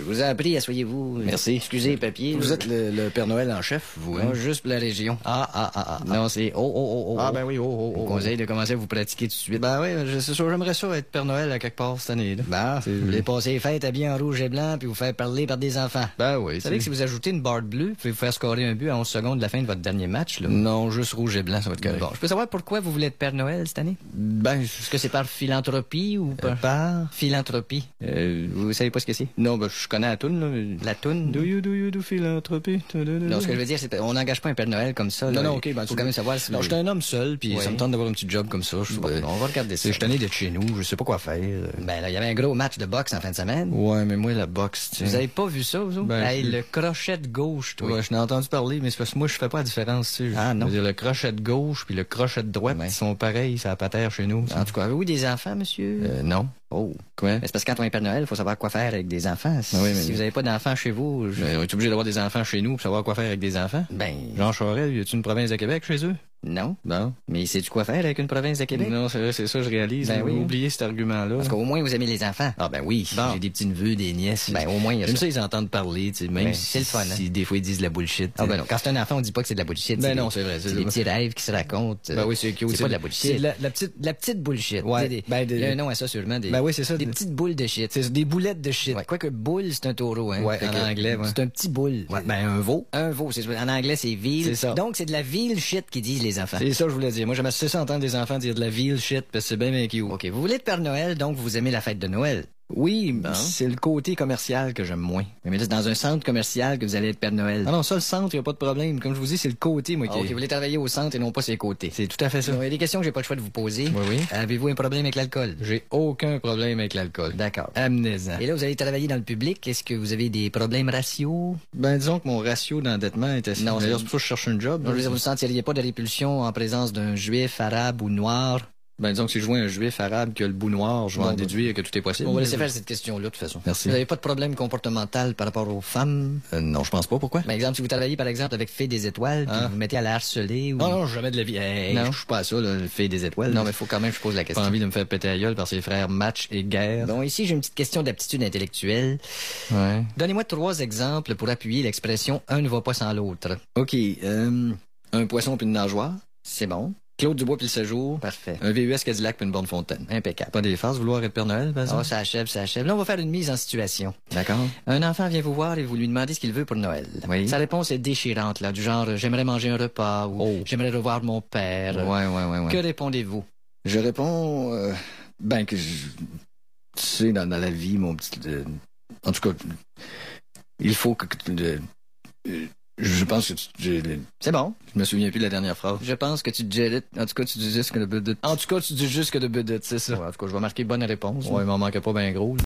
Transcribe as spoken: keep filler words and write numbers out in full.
vous ai appris, asseyez-vous. Merci. Excusez, papier. Vous là. êtes le, le Père Noël en chef, vous, hein? Non, juste pour la région. Ah, ah, ah, ah. Non, c'est oh, oh, oh, oh. Ah, oh. ben oui, oh, oh, Je vous oh. conseille de commencer à vous pratiquer tout de suite. Ben oui, je- c'est sûr, j'aimerais ça être Père Noël à quelque part cette année, là. Ben, vous voulez passer les fêtes habillés en rouge et blanc puis vous faire parler par des enfants. Ben oui. Vous savez que si vous ajoutez une barre bleue, vous pouvez vous faire scorer un but à onze secondes de la fin de votre dernier match, là. Non, juste rouge et blanc, ça va être correct. Bon, je peux savoir pourquoi vous voulez être Père Noël cette année? Ben, Est-ce que c'est par philanthropie ou par... euh, par... Philanthropie. Euh, vous savez pas ce que c'est? Non, ben, je connais la toune, là. La toune? Do you, do you do philanthropie? Non, ce que je veux dire, c'est on n'engage pas un Père Noël comme ça. Non, là. non, OK, ben, faut tu- quand même savoir si... Non, je suis un homme seul, puis Oui. ça me tente d'avoir un petit job comme ça. Je Bon, on va regarder ça. Je suis tanné d'être chez nous, je sais pas quoi faire. Ben là, il y avait un gros match de boxe en fin de semaine. Ouais, mais moi, la boxe, tu sais. Vous avez pas vu ça, vous autres? Ben, Hey, je- le crochet de gauche, toi. Ouais, je n'ai entendu parler, mais c'est parce que moi, je fais pas la différence, tu sais. Ah, non. Je veux dire, le crochet de gauche puis le crochet de droite, Ouais. ils sont pareils, ça a pas terre chez nous. En tout cas, avez-vous des enfants, monsieur? Euh, non. Oh. Quoi? Mais c'est parce que quand on est Père Noël, il faut savoir quoi faire avec des enfants. Si, Ah oui, mais- si vous n'avez pas d'enfants chez vous, je... Ben, on est obligé d'avoir des enfants chez nous pour savoir quoi faire avec des enfants. ben Jean Charest, y a-tu une province de Québec chez eux? non. Bon. Mais sais-tu quoi faire avec une province de Québec? Non, c'est vrai, c'est ça, je réalise. Ben J'ai oui. oublié cet argument-là. Parce qu'au moins, vous aimez les enfants. Ah, ben oui. Bon. J'ai des petits neveux, des nièces. Ben, au moins, il y a J'aime ça. ça, ils entendent parler, tu sais, même Ben, si, c'est le fun, hein. si des fois ils disent de la bullshit. Ah tu ben sais. non, quand c'est un enfant, on dit pas que c'est de la bullshit. Ben c'est non, des- c'est vrai, c'est C'est des vrai. petits rêves qui se racontent. Ben oui, c'est cute. C'est pas de la bullshit. C'est la, la petite... La petite bullshit. Ouais. Tu sais, des- Ben, des- il y a un nom à ça sûrement. Des, Ben oui, c'est ça. Des petites boules de shit. C'est des boulettes de shit. Ouais, quoique boule, c'est un taureau, hein. Ouais, Fait en que anglais, ouais. C'est un petit boule. Ouais, ben un veau. Un veau, c'est en anglais, c'est vil. C'est ça. Donc, c'est de la vil shit qu'ils disent les enfants. C'est ça que je voulais dire. Moi, j'aime assez ça entendre des enfants dire de la ville shit, parce que c'est bien, bien cute. OK, vous voulez être Père Noël, donc vous aimez la fête de Noël. Oui, Bon. c'est le côté commercial que j'aime moins. Mais là, c'est dans un centre commercial que vous allez être Père Noël. Ah non, ça, le centre, y a pas de problème. Comme je vous dis, c'est le côté, moi, Ah, qui... OK, vous voulez travailler au centre et non pas ses côtés. C'est tout à fait ça. Il y a des questions que j'ai pas le choix de vous poser. Oui, oui. Avez-vous un problème avec l'alcool? J'ai aucun problème avec l'alcool. D'accord. Amenez-en. Et là, vous allez travailler dans le public. Est-ce que vous avez des problèmes raciaux? Ben, disons que mon ratio d'endettement est assez... Non, D'ailleurs, c'est- c'est pour ça que je cherche un job. Donc, je veux dire, vous ne sentiriez pas de répulsion en présence d'un juif, arabe ou noir? Ben, disons que si je vois un juif arabe qui a le bout noir, je vais Bon, en ben, déduire que tout est possible. On va laisser faire cette question-là, de toute façon. Merci. Vous n'avez pas de problème comportemental par rapport aux femmes? Euh, non, je pense pas. Pourquoi? Par exemple, si vous travaillez, par exemple, avec Fée des Étoiles, puis Ah. vous vous mettez à la harceler ou... Non, non, jamais de la vie. Hey, Non. je suis pas à ça, là, le fait des étoiles. Non, mais il faut quand même que je pose la J'ai question. pas envie de me faire péter la gueule par ses frères Match et Guerre. Bon, ici, j'ai une petite question d'aptitude intellectuelle. Ouais. Donnez-moi trois exemples pour appuyer l'expression « un ne va pas sans l'autre OK, euh, un poisson puis une nageoire. ». C'est bon. Claude Dubois puis le séjour. Parfait. Un V U S Cadillac puis une borne fontaine. Impeccable. Pas des farces, vouloir être Père Noël, par Ah, exemple? ça achève, ça achève. Là, on va faire une mise en situation. D'accord. Un enfant vient vous voir et vous lui demandez ce qu'il veut pour Noël. Oui. Sa réponse est déchirante, là, du genre euh, « j'aimerais manger un repas » ou Oh. J'aimerais revoir mon père ». Ouais, ouais, ouais, ouais. Que répondez-vous? Je réponds, euh, ben que je, tu sais, dans, dans la vie, mon petit, euh, en tout cas, il faut que, que- de- euh, je pense que tu, je, C'est bon. je me souviens plus de la dernière phrase. Je pense que tu dirais... En tout cas, tu dis juste que le... En tout cas, tu dis juste que de bedette, c'est ça. Ouais, en tout cas, je vais marquer bonne réponse. Ouais, il m'en manquait pas bien gros.